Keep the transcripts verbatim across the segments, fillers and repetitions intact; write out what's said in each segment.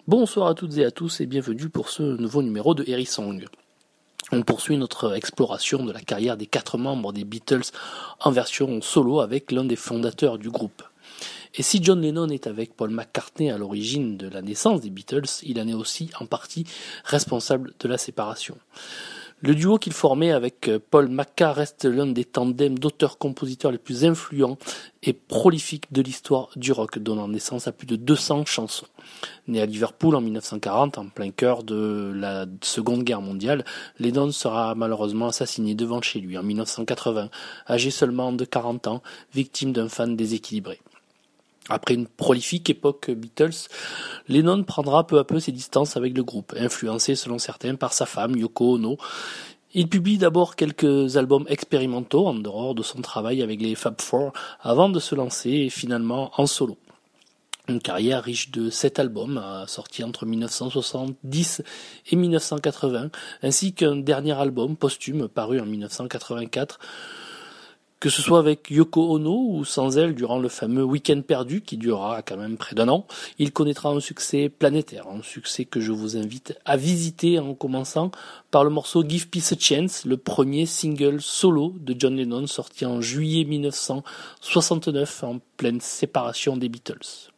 Bonsoir à toutes et à tous et bienvenue pour ce nouveau numéro de Hérisong. On poursuit notre exploration de la carrière des quatre membres des Beatles en version solo avec l'un des fondateurs du groupe. Et si John Lennon est avec Paul McCartney à l'origine de la naissance des Beatles, il en est aussi en partie responsable de la séparation. Le duo qu'il formait avec Paul McCartney reste l'un des tandems d'auteurs-compositeurs les plus influents et prolifiques de l'histoire du rock, donnant naissance à plus de deux cents chansons. Né à Liverpool en dix-neuf cent quarante, en plein cœur de la Seconde Guerre mondiale, Lennon sera malheureusement assassiné devant chez lui en dix-neuf cent quatre-vingts, âgé seulement de quarante ans, victime d'un fan déséquilibré. Après une prolifique époque Beatles, Lennon prendra peu à peu ses distances avec le groupe, influencé selon certains par sa femme Yoko Ono. Il publie d'abord quelques albums expérimentaux en dehors de son travail avec les Fab Four avant de se lancer finalement en solo. Une carrière riche de sept albums, sortis entre dix-neuf cent soixante-dix et dix-neuf cent quatre-vingts, ainsi qu'un dernier album posthume paru en dix-neuf cent quatre-vingt-quatre, que ce soit avec Yoko Ono ou sans elle durant le fameux Week-end perdu qui durera quand même près d'un an, il connaîtra un succès planétaire, un succès que je vous invite à visiter en commençant par le morceau Give Peace a Chance, le premier single solo de John Lennon sorti en juillet dix-neuf cent soixante-neuf en pleine séparation des Beatles.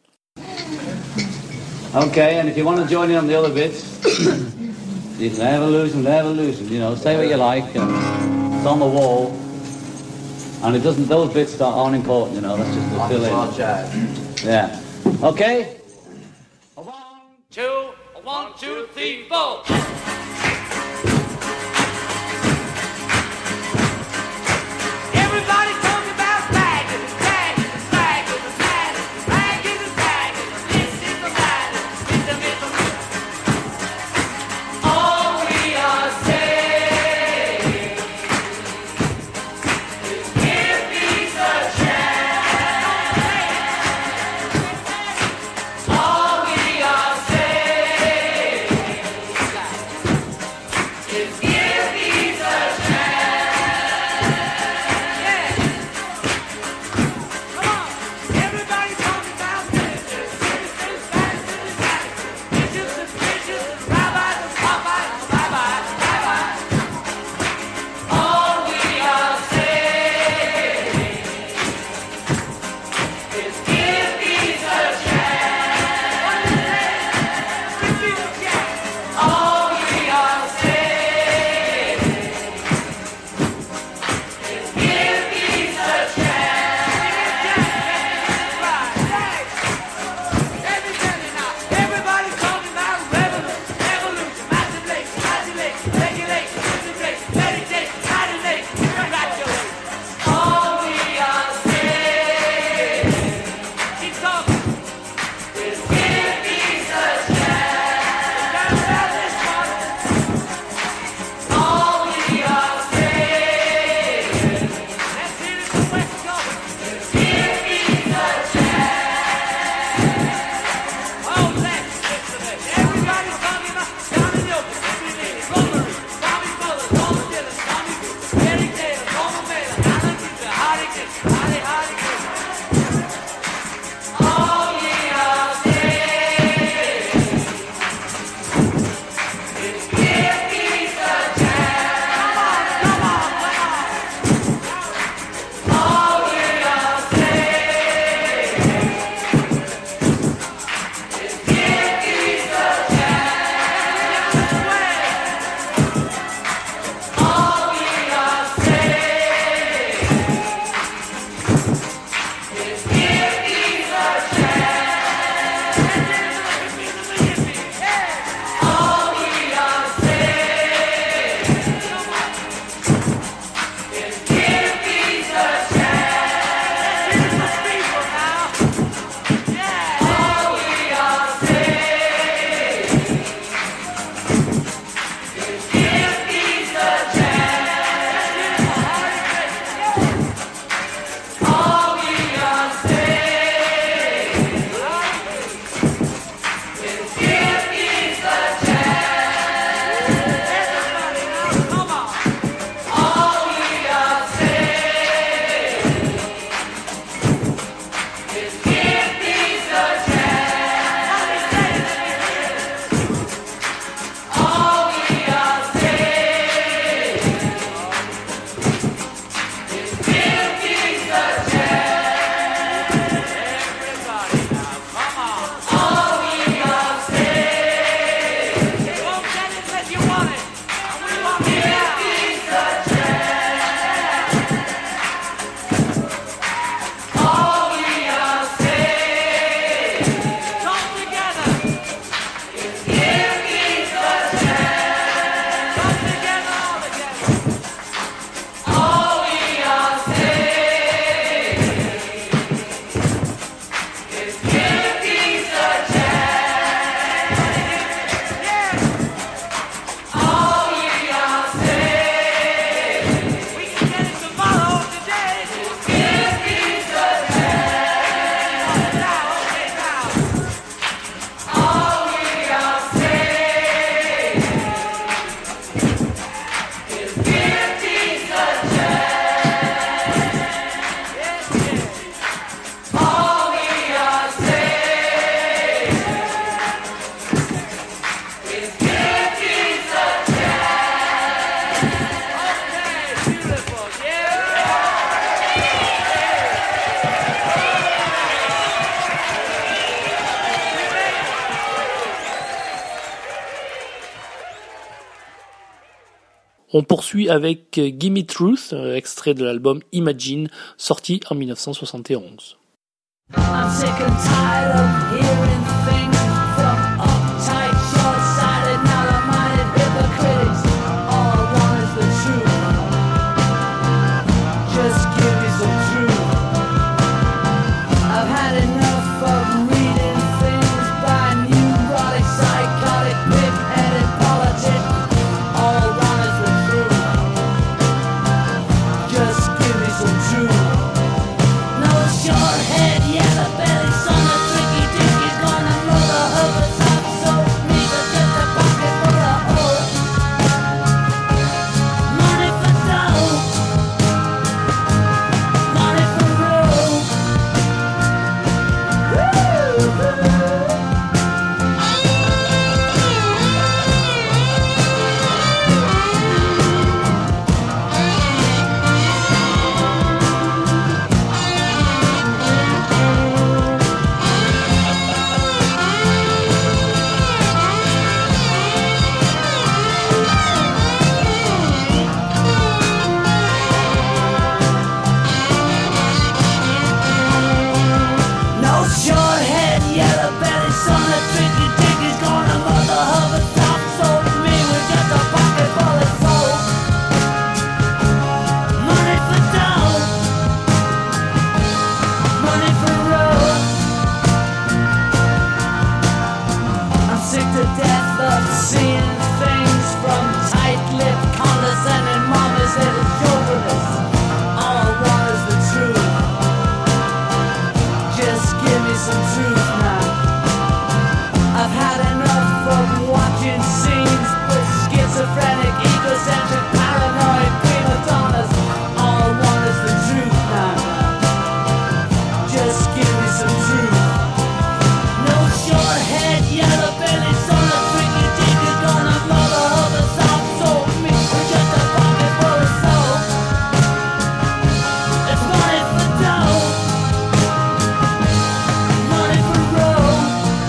Okay, and if you want to join in on the other bits, you can never lose and never lose, you know, say what you like, and it's on the wall. And it doesn't, those bits aren't important, you know, that's just to fill in. Yeah. Okay? A one, two, a one, two, three, four. Everybody talking about bagging, bagging, bagging, bagging, bagging, bagging. This is the bagging, this is the bagging. All we are saying On poursuit avec Gimme Truth, extrait de l'album Imagine, sorti en dix-neuf cent soixante et onze. I'm sick and tired of hearing things from uptight, short-sighted, narrow-minded hypocrites. All I want is the truth. Just give me some truth. I've had enough of reading things by neurotic, psychotic, pig-headed politicians. All I want is the truth. Just give me some truth. No short-head, yellow belly, son of tricky dick is gonna roll the hoovers up, so need to get the pocket full of hope. Money for dough, money for rope. No short-head, yellow belly, son of tricky dick is gonna mother hover top. So me, we got the pocket full of soap. Money for dough, money for road. I'm sick to death of seeing things from tight-lipped, condescending mamas that are chauvinists. All I want is the truth. Just give me some truth now. I've had enough of watching scenes with schizophrenic, egocentric, paranoid prima donnas. All I want is the truth now. Just give me some truth. No short-head, yellow belly, son of tricky dick is gonna blow the hoovers off. So me, we just a pocket full of soap. It's money for dough, money for road.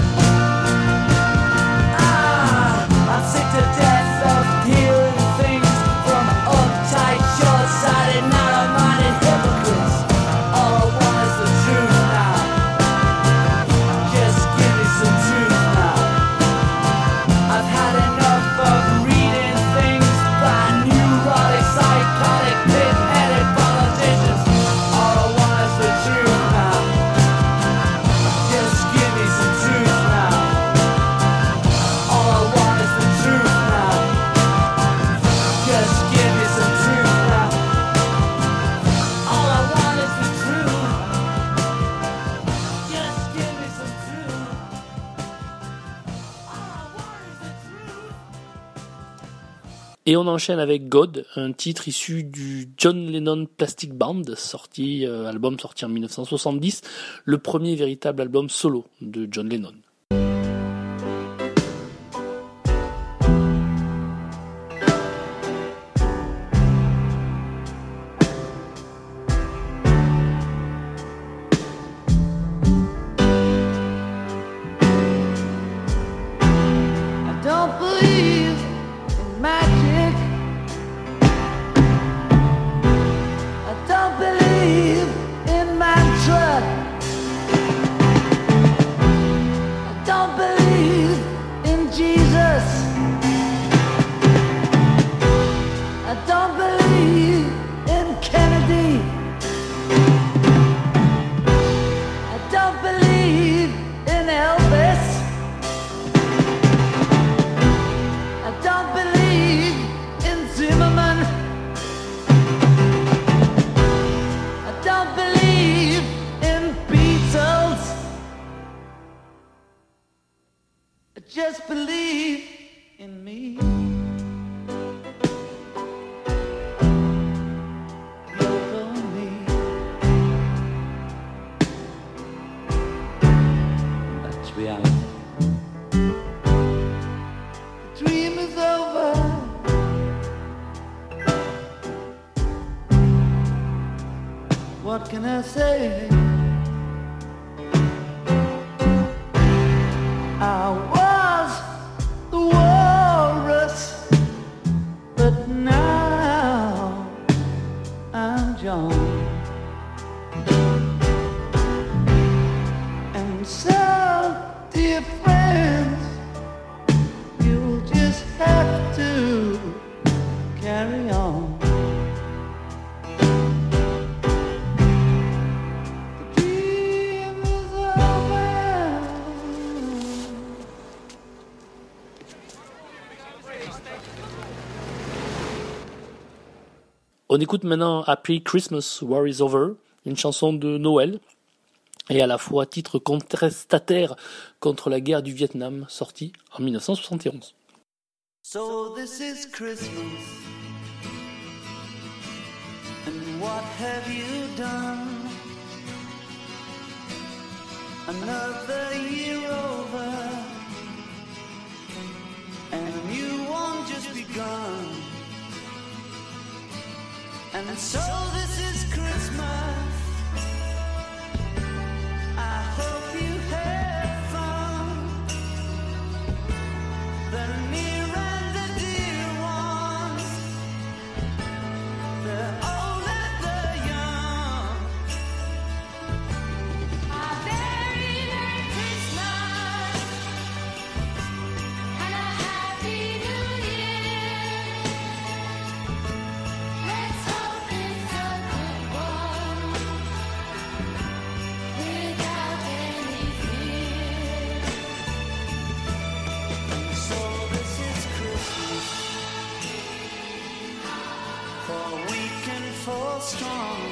Ah, I'm sick to death of hearing things from uptight, short-sighted, narrow-minded hypocrites. All I want is the truth now. Just give me some truth now. I've had enough of reading things by neurotic, psychotic, pig-headed politicians. All I want is the truth now. Just give me some truth now. All I want is the truth now. Just give me some truth now. All I want is the truth. Just give me some truth. All I want is the truth. Et on enchaîne avec God, un titre issu du John Lennon Plastic Band, sorti, euh, album sorti en dix-neuf cent soixante-dix, le premier véritable album solo de John Lennon. I don't believe in magic. I don't believe in mantra. I don't believe in Jesus. I don't believe in Kennedy. I don't believe in Elvis. I don't believe in Zimmerman. I don't believe in Beatles. I just believe in me. Love on me. That's reality. The dream is over. What can I say? I was the walrus, but now On écoute maintenant Happy Christmas, War is Over, une chanson de Noël, et à la fois titre contestataire contre la guerre du Vietnam, sorti en dix-neuf cent soixante et onze. So this is Christmas, and what have you done? Another year over, and a new one just begun. And so this is Christmas, I hope you have fun. The near and the dear ones, the old and the young. A very Merry Christmas and a Happy New Year. Let's hope it's a good one without any fear. So this is Christmas, for weak and for strong,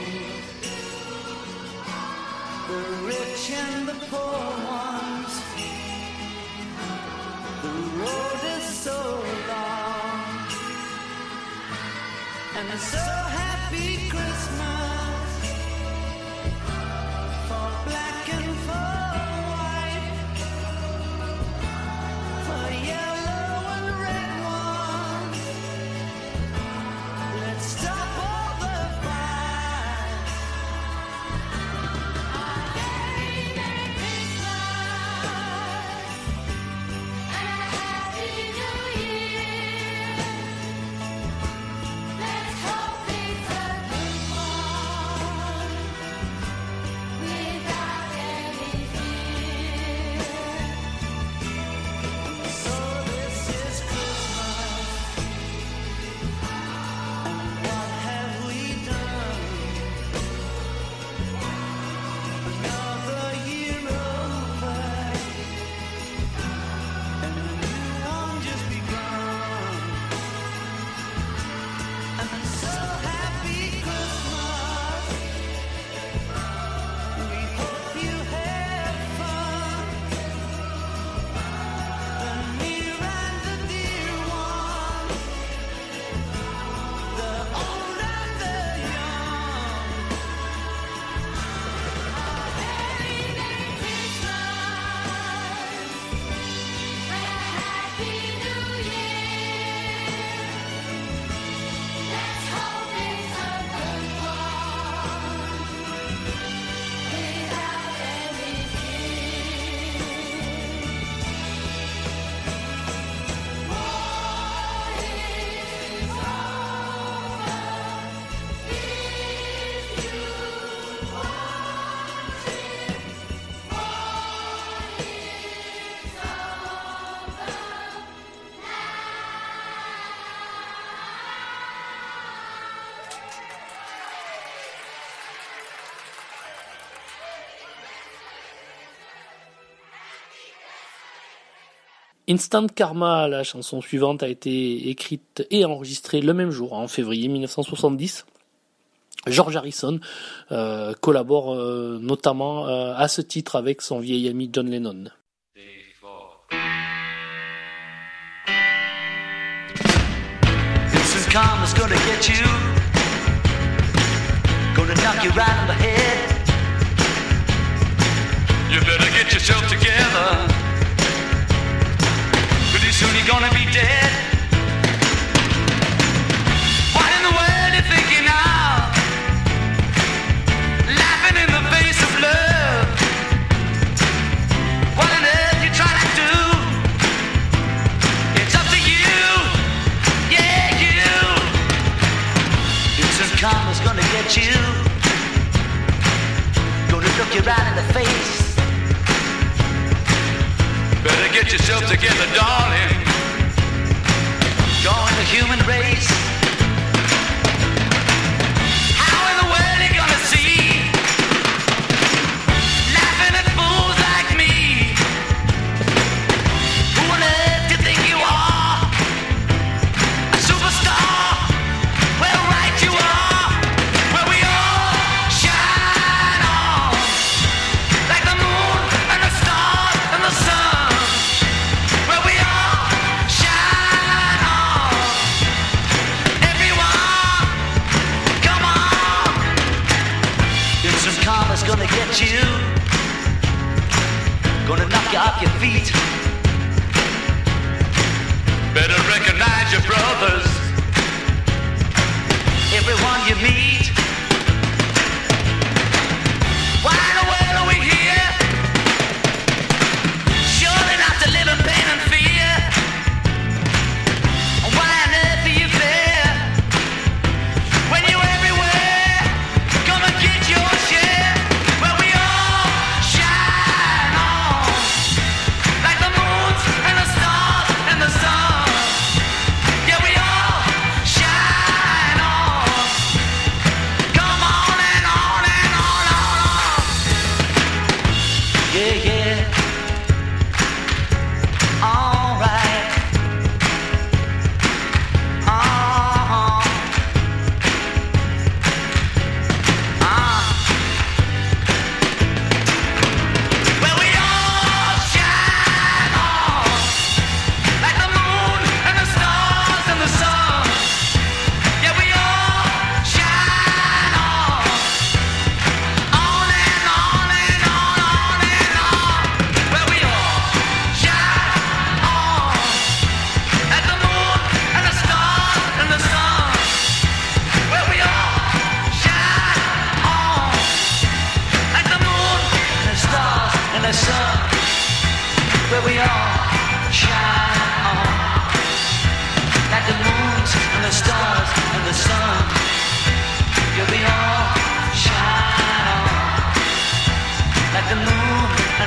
the rich and the poor ones. The road is so long, and so happy Christmas for black and for white, for yellow and red ones. Let's stop all the fights. A very Merry Christmas and a Happy New Year. Let's hope it's a good one without any fear. So this is Christmas, and what have we done? Another year over, and a new one just begun. And so happy Christmas, we hope you have fun. The near and the dear ones, the old and the young. Very Merry Christmas and a Happy New Year. Let's hope it's a good one without any fear. War is over if you want it. War is over Instant Karma, la chanson suivante, a été écrite et enregistrée le même jour, en février dix-neuf cent soixante-dix. George Harrison euh, collabore euh, notamment euh, à ce titre avec son vieil ami John Lennon. Instant karma's gonna get you, gonna knock you right on the head. You better get yourself together, pretty soon you're gonna be dead. What in the world you thinking of? Laughing in the face of love. What on earth you trying to do? It's up to you, yeah, you. Instant karma's gonna get you, gonna look you right in the face. Better get yourself together, darling. Join the human race. How in the world you gonna see? Laughing at fools like me. Who on earth do you think you are?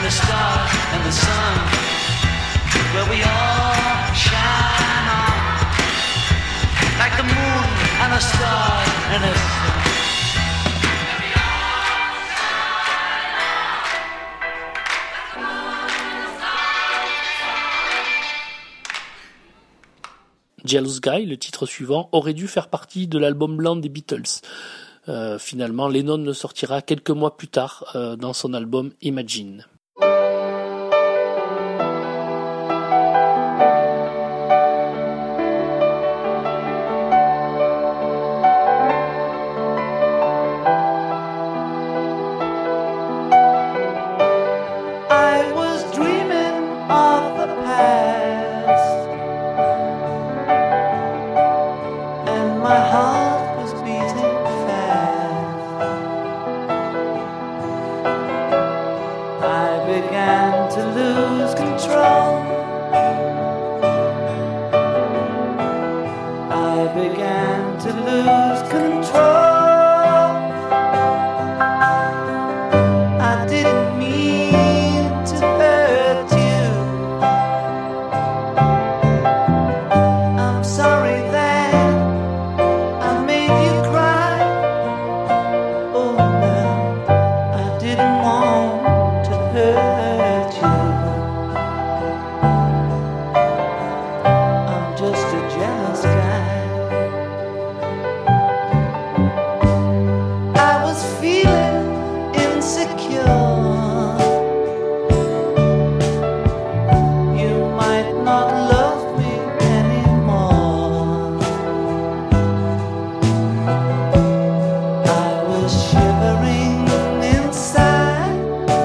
and the stars and the sun, where we all shine on, like the moon and the stars and the sun. Jealous Guy, le titre suivant, aurait dû faire partie de l'album blanc des Beatles. Euh, finalement, Lennon le sortira quelques mois plus tard euh, dans son album Imagine. I was dreaming of the past, and my heart was beating fast. I began to lose control. I began to lose control. I didn't mean to hurt you. I'm sorry that I made you cry. Oh no, I didn't want to hurt you. I'm just a jealous guy. I was feeling insecure. You might not love me anymore. I was shivering inside.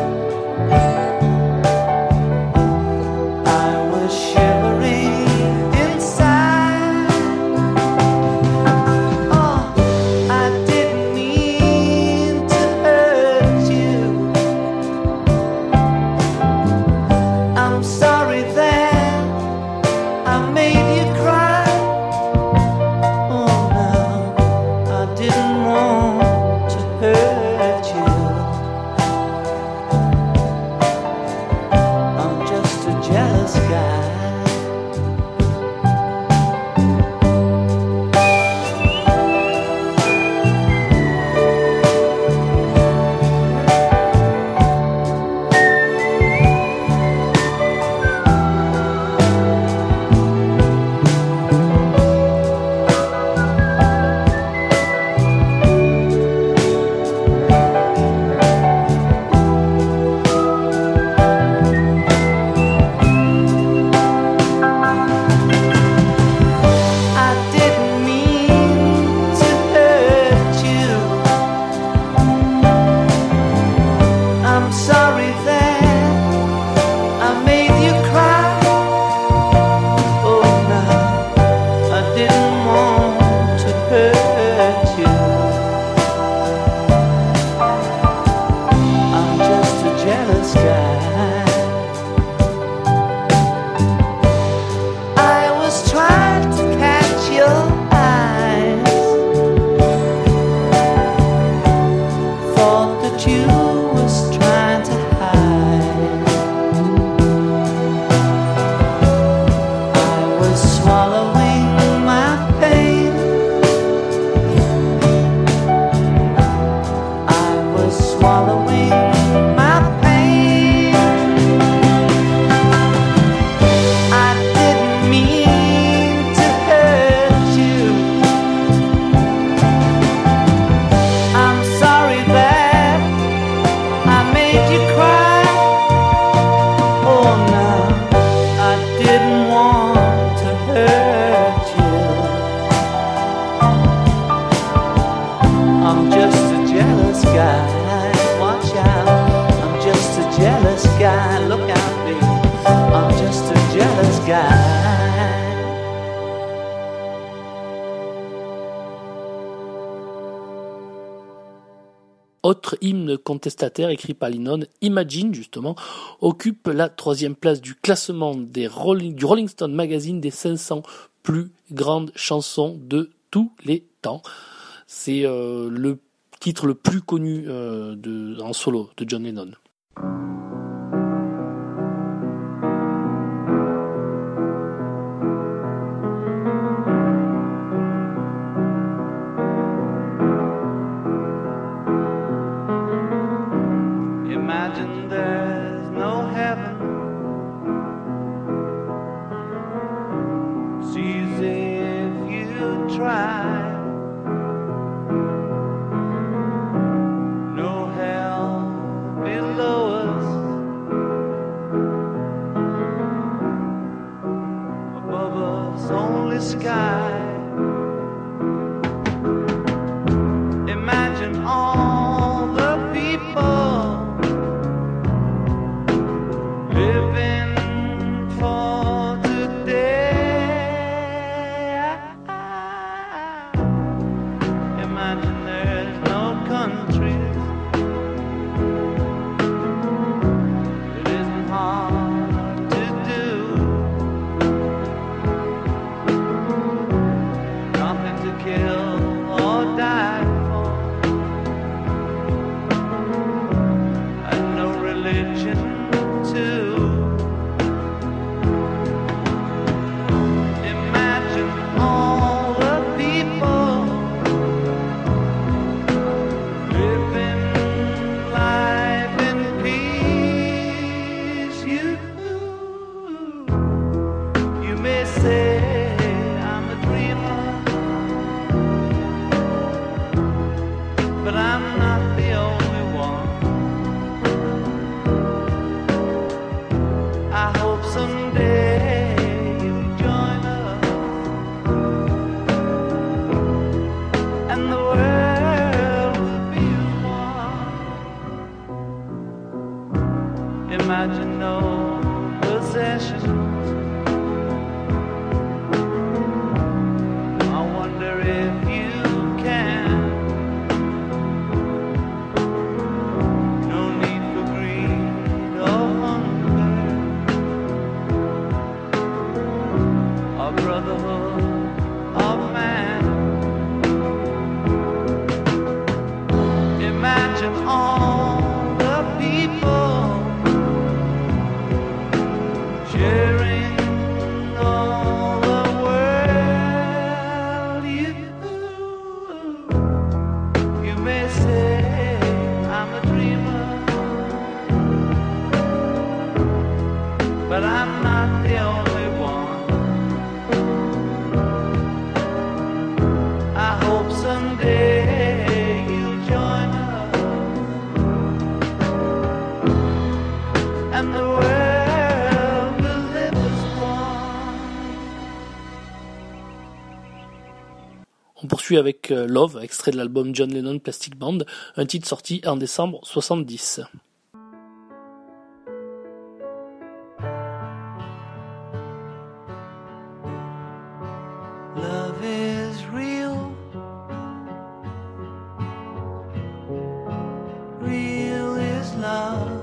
I was shivering inside. Oh, I didn't mean to hurt you. I'm sorry that I made you cry. Oh no, I didn't want to hurt you. I'm just a jealous guy. I didn't mean to hurt you. I'm sorry that I made you cry. Oh no, I didn't want to hurt you. I'm just a jealous guy. I was trying to catch your eyes. Thought that you was trying to hide. I was swallowing my pain. I was swallowing my pain. I didn't mean to hurt you. I'm sorry that I made you cry. Oh no, I didn't want to hurt you. I'm just a jealous guy. Watch out, I'm just a jealous guy. Look out, baby, I'm just a jealous guy. Autre hymne contestataire écrit par Lennon, Imagine justement, occupe la troisième place du classement des Rolling, du Rolling Stone Magazine des cinq cents plus grandes chansons de tous les temps. C'est euh, le titre le plus connu euh, de, en solo de John Lennon. this only sky. Imagine all the people living for today. Imagine there's no countries. It isn't hard to do. Nothing to kill or die for, and no religion too. Imagine all the people living life in peace. You, you may say I'm a dreamer, but I'm not the only one. I hope someday you'll join us, and the world will be as one. Imagine no possessions. I wonder if you can. No need for greed or hunger, or brotherhood of man. Imagine all the people sharing all the world. You, you may say I'm a dreamer, but I'm not the only one. I hope someday you'll join us, and the world will live as one. On poursuit avec euh, Love, extrait de l'album John Lennon Plastic Band, un titre sorti en décembre soixante-dix. Love is real. Real is love.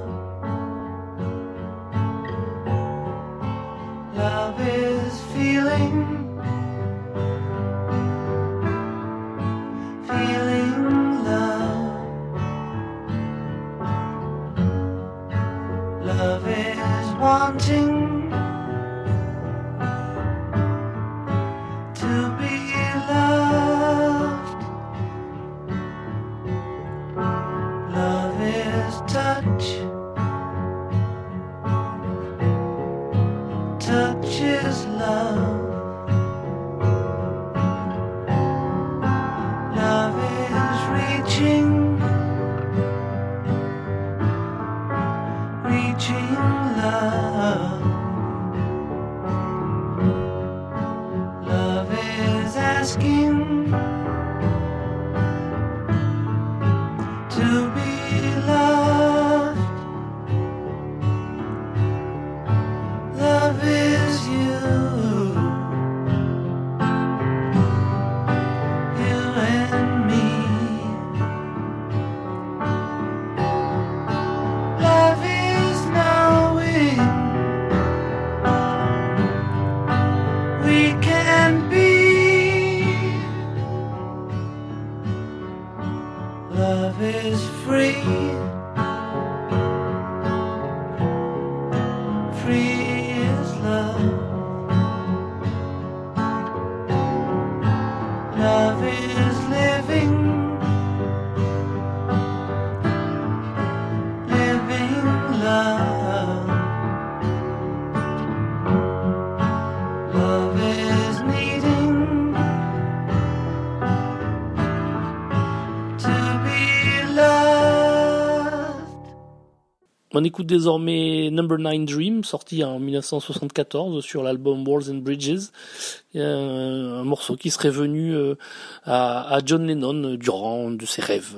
Love is feeling. Feeling love. Love is wanting to be loved. Love is touch. Touch is love. Love is reaching. Reaching love. Love is asking to be loved. Love is you. You and me. Love is knowing we can be. Love is free. Free is love. Love is living. Living love. Love is needing. On écoute désormais Number Nine Dream, sorti en dix-neuf cent soixante-quatorze sur l'album Walls and Bridges, euh, un morceau qui serait venu euh, à, à John Lennon durant de ses rêves.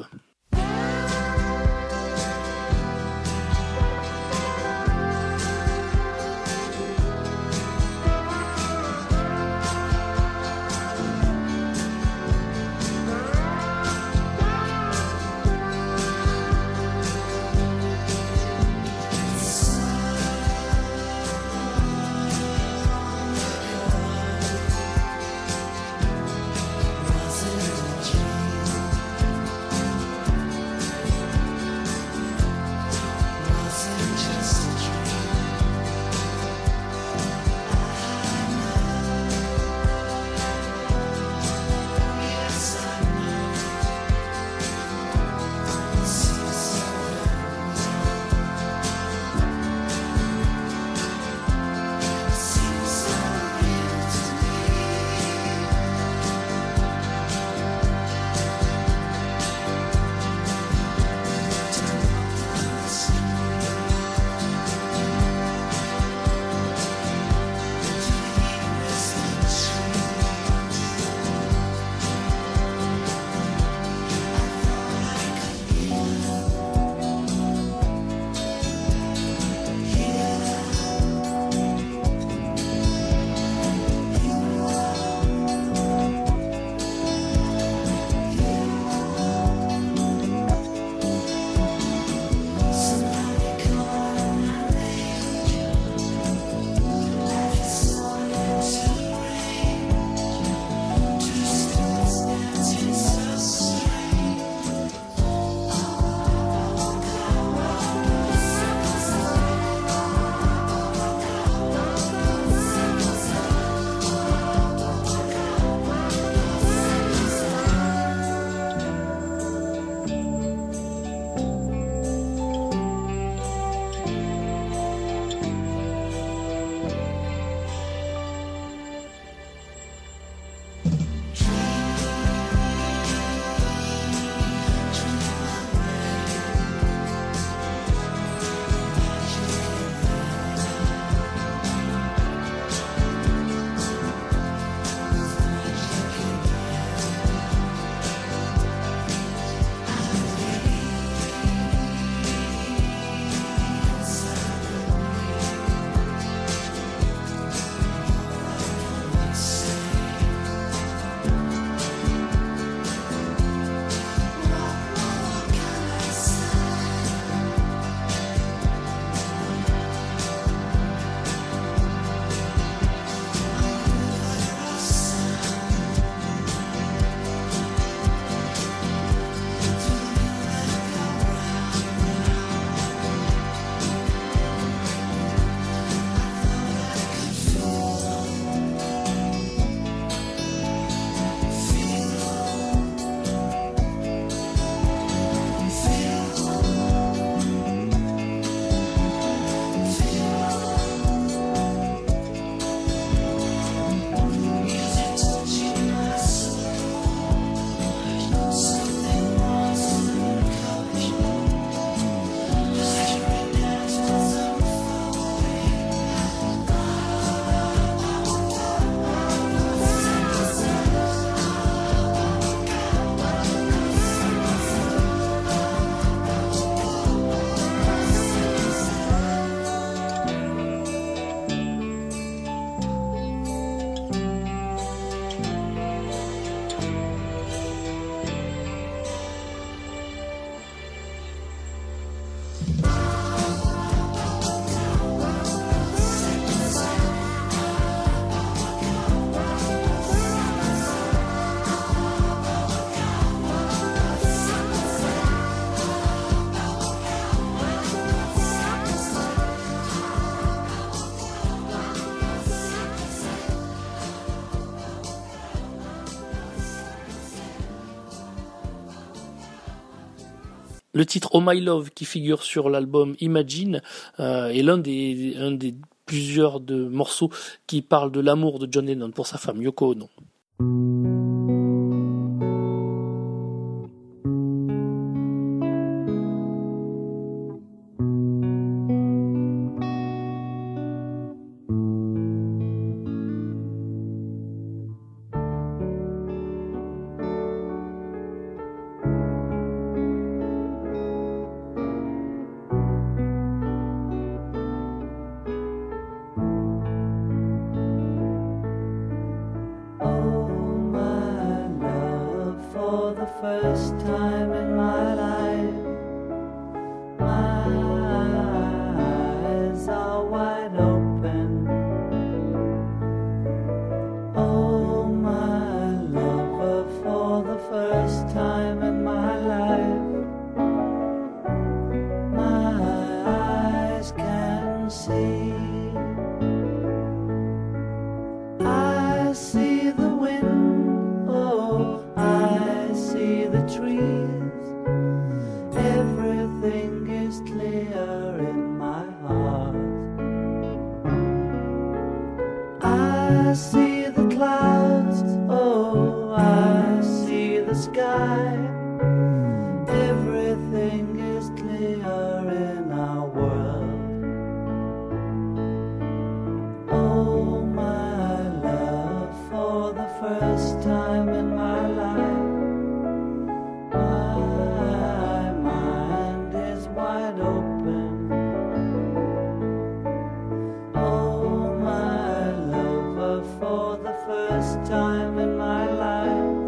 Le titre Oh My Love, qui figure sur l'album Imagine, euh, est l'un des, un des plusieurs de morceaux qui parlent de l'amour de John Lennon pour sa femme Yoko Ono. first time in my life. My eyes are wide open. Oh, my lover, for the first time in my life, my eyes can see. I see the wind, oh, I see the trees. Everything is clear in my heart. I see the clouds, oh, I see the sky. Everything is clear in our world. Oh, my love, for the first time in my life, my mind is wide open. Oh, my lover, for the first time in my life,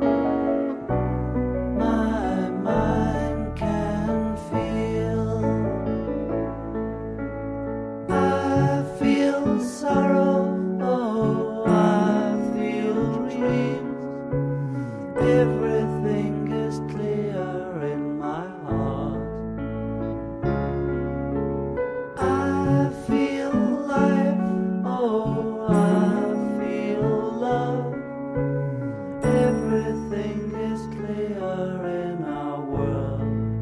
my mind can feel. I feel sorrow, oh, I feel dreams. Everything is clear in my heart. I feel life, oh, I feel love. Everything is clear in our world.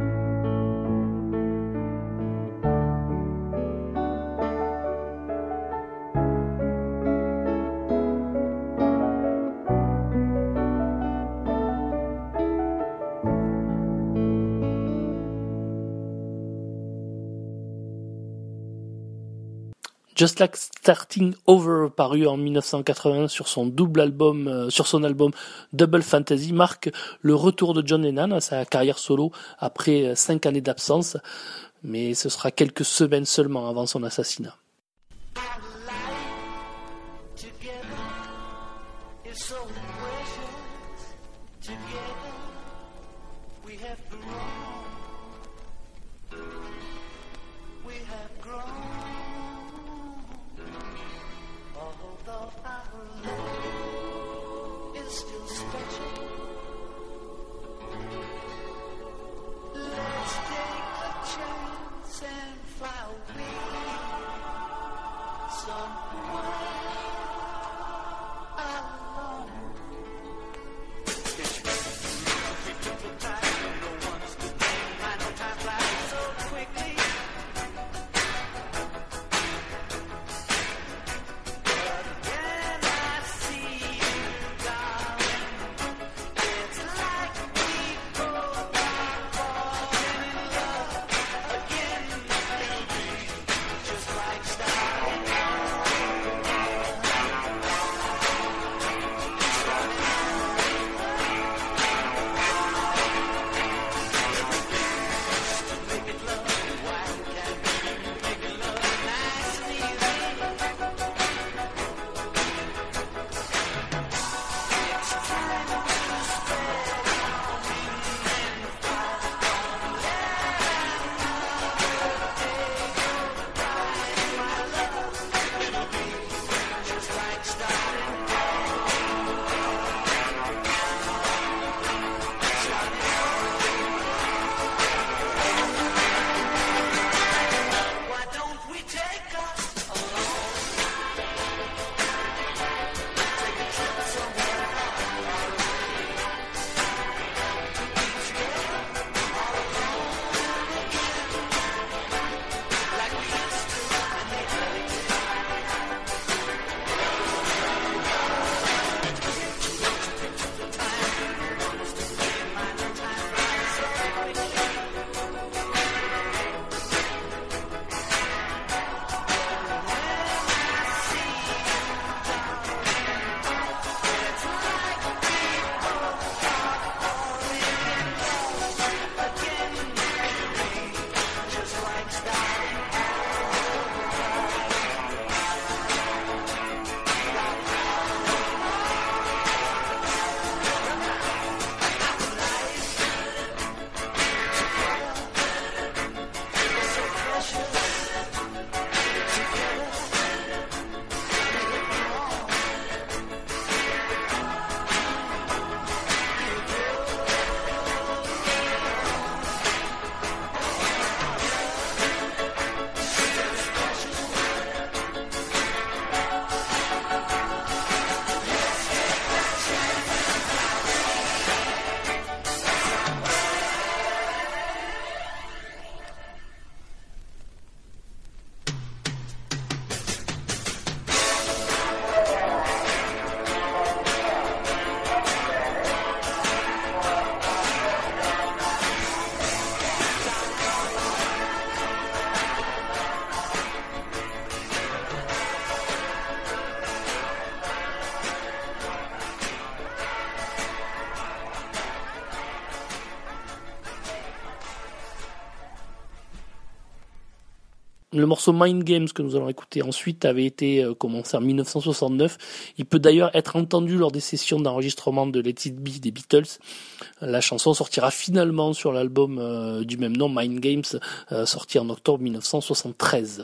Just Like Starting Over, paru en dix-neuf cent quatre-vingt sur son double album, euh, sur son album Double Fantasy, marque le retour de John Lennon à sa carrière solo après cinq années d'absence, mais ce sera quelques semaines seulement avant son assassinat. Somewhere alone. Le morceau Mind Games que nous allons écouter ensuite avait été euh, commencé en dix-neuf cent soixante-neuf. Il peut d'ailleurs être entendu lors des sessions d'enregistrement de Let It Be des Beatles. La chanson sortira finalement sur l'album euh, du même nom, Mind Games, euh, sorti en octobre dix-neuf cent soixante-treize.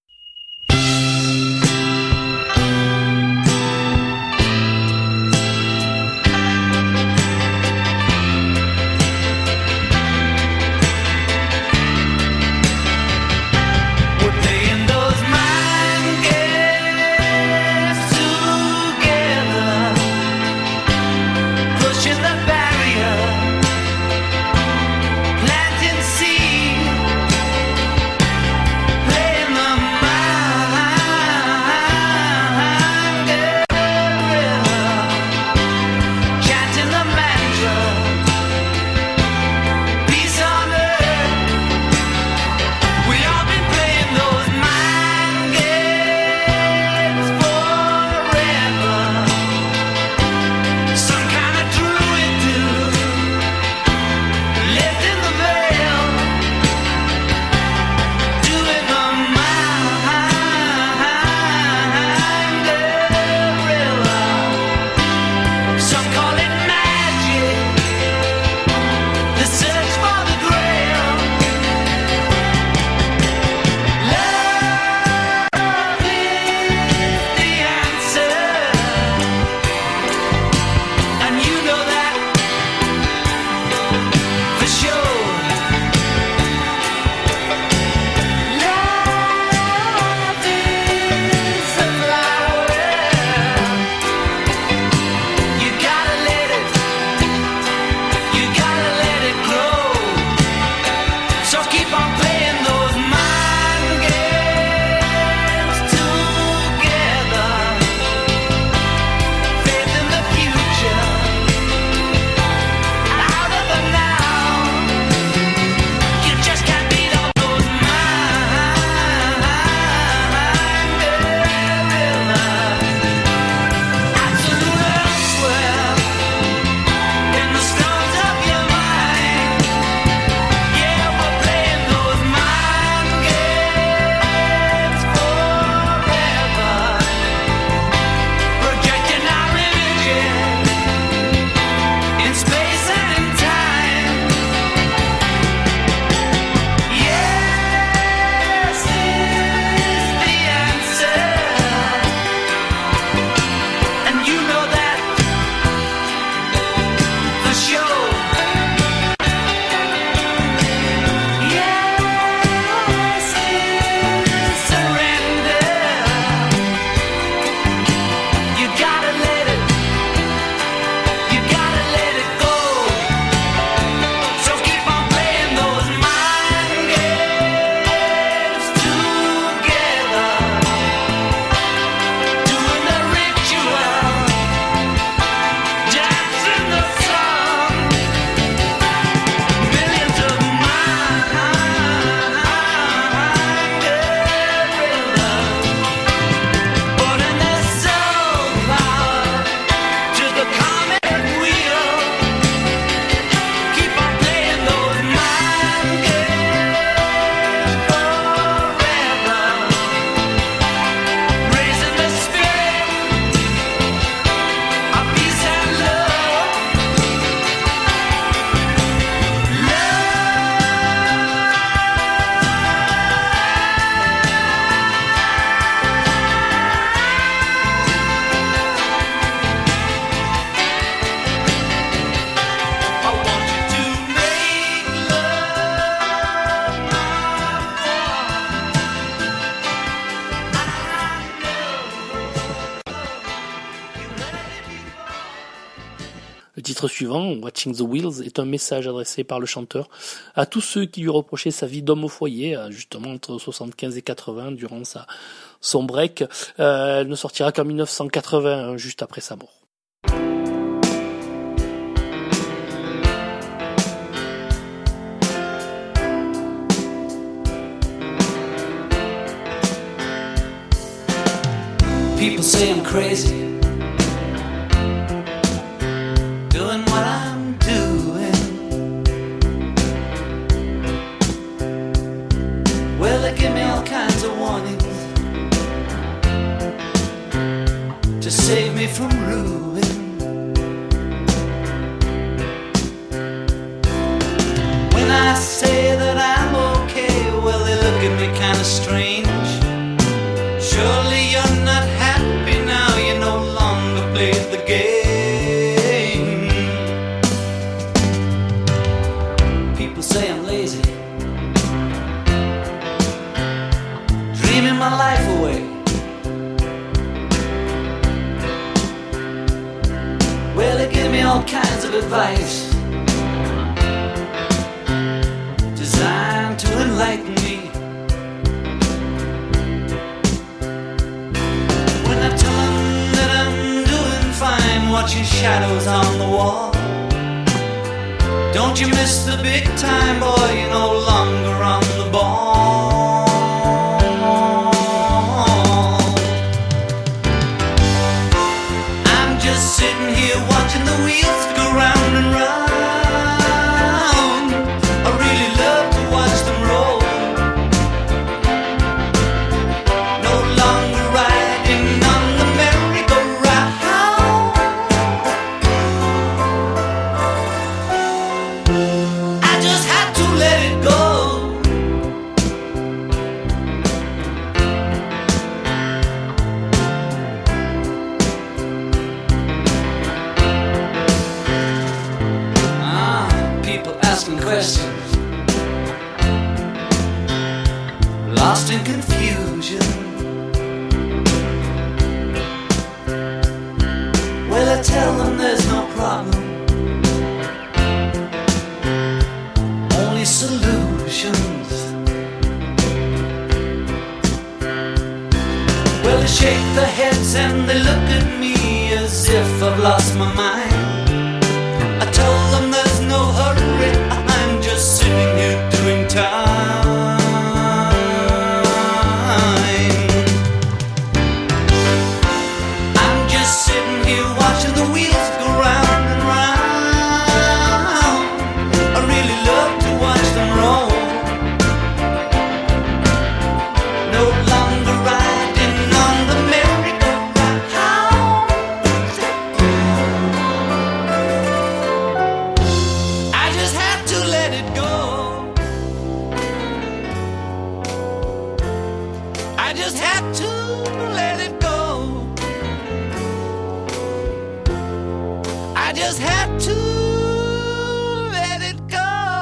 Le titre suivant, Watching the Wheels, est un message adressé par le chanteur à tous ceux qui lui reprochaient sa vie d'homme au foyer, justement entre soixante-quinze et quatre-vingts, durant sa, son break. Euh, elle ne sortira qu'en dix-neuf cent quatre-vingt, juste après sa mort. People say I'm crazy, doing what I'm doing. Well, they give me all kinds of save me from ruin. When I say that I'm okay, well, they look at me kinda strange. Surely you're not happy now, you no longer play the game. People say I'm lazy, dreaming my life away. Well, they give me all kinds of advice designed to enlighten me. When I tell them that I'm doing fine, watching shadows on the wall, don't you miss the big time, boy, you're no longer on the ball. I'm just sitting here watching the wheels go round and round. I really love to watch them roll. No longer riding on the merry-go-round. I just had to let it go. Ah, people asking questions, lost in confusion. Well, I tell them there's no problem, only solutions. Well, they shake their heads and they look at me as if I've lost my mind. I tell them there's no hurry, I'm just sitting here doing time. I'm just sitting here watching the wheels go round and round. I really love to watch them roll. No longer riding on the merry-go-round. I just had to let it go. I just had to let it go. I just had to let it go.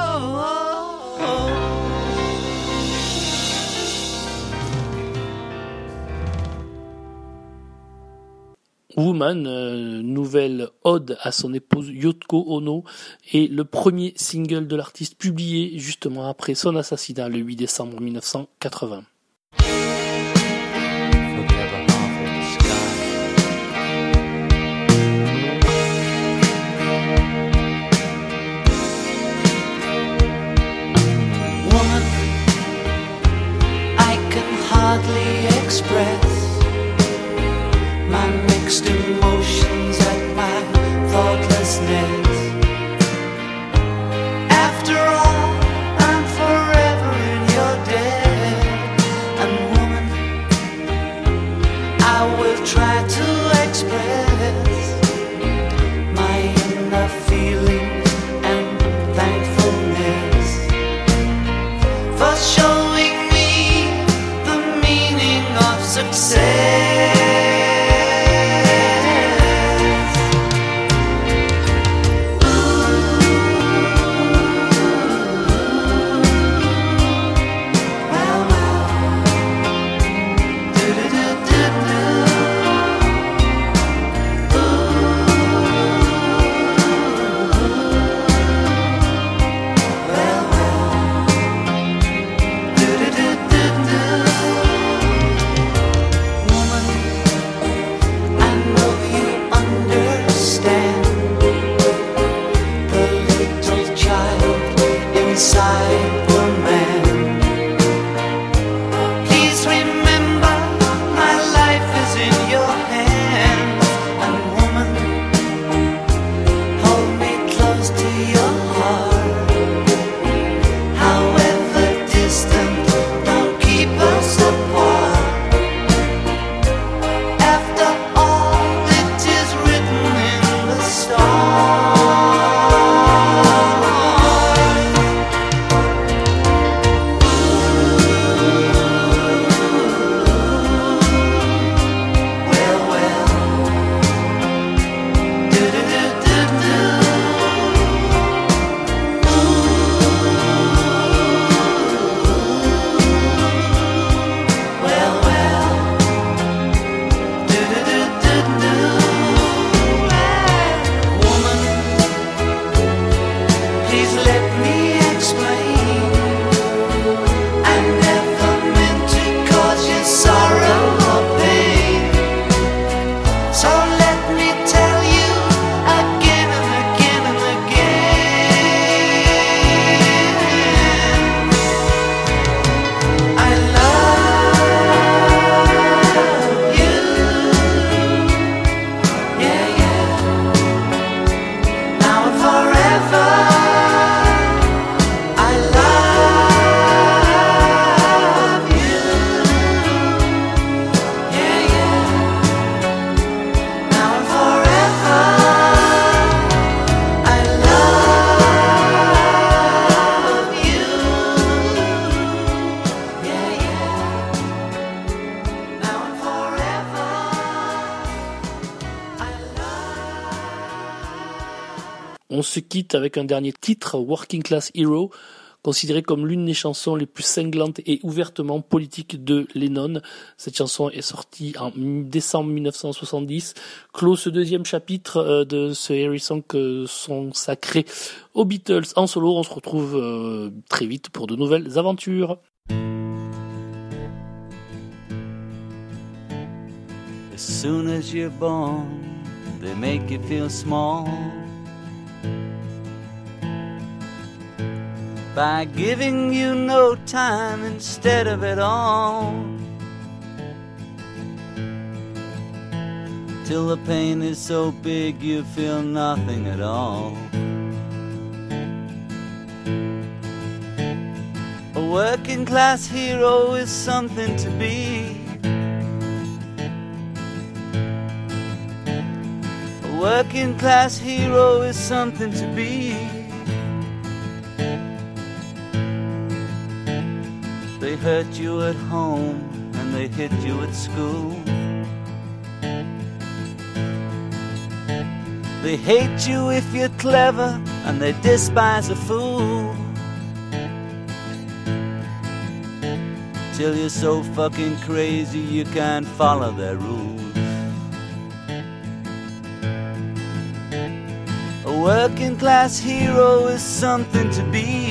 Woman, euh, nouvelle ode à son épouse Yoko Ono, est le premier single de l'artiste publié justement après son assassinat le huit décembre mille neuf cent quatre-vingts. Woman, I can hardly express my mixed emotions at my thoughtlessness. After all, I'm forever in your debt. On se quitte avec un dernier titre, Working Class Hero, considéré comme l'une des chansons les plus cinglantes et ouvertement politiques de Lennon. Cette chanson est sortie en décembre mille neuf cent soixante-dix, clôt ce deuxième chapitre de ce Harry Song consacré aux Beatles en solo. On se retrouve très vite pour de nouvelles aventures. As soon as you're born, they make you feel small by giving you no time instead of it all, till the pain is so big you feel nothing at all. A working class hero is something to be. A working class hero is something to be. They hurt you at home and they hit you at school. They hate you if you're clever and they despise a fool, till you're so fucking crazy you can't follow their rules. A working class hero is something to be.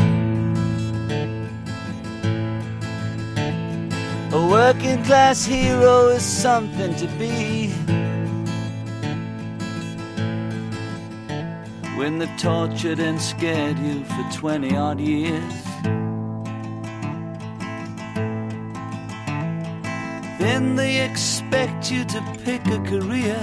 A working class hero is something to be. When they've tortured and scared you for twenty odd years, then they expect you to pick a career.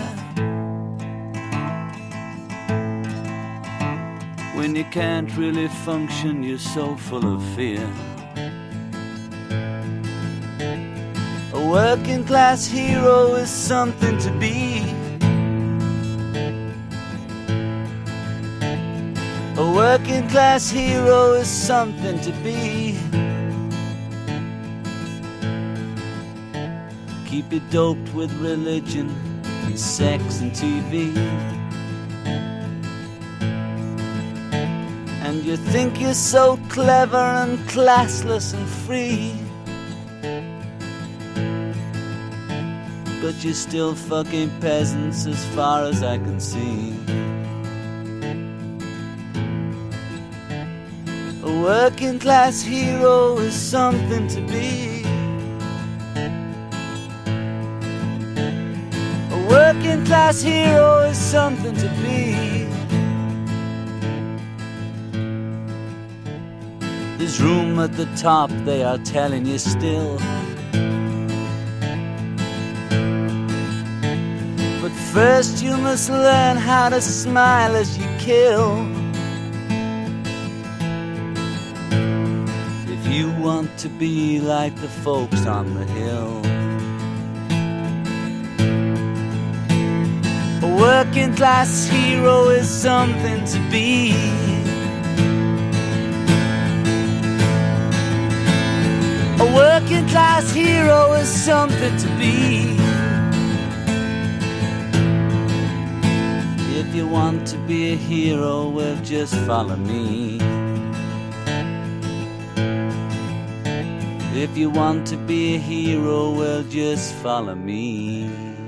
When you can't really function, you're so full of fear. A working class hero is something to be. A working class hero is something to be. Keep you doped with religion and sex and T V, and you think you're so clever and classless and free, but you're still fucking peasants as far as I can see. A working class hero is something to be. A working class hero is something to be. There's room at the top, they are telling you still. But first you must learn how to smile as you kill. If you want to be like the folks on the hill. A working class hero is something to be. A working class hero is something to be. If you want to be a hero, well, just follow me. If you want to be a hero, well, just follow me.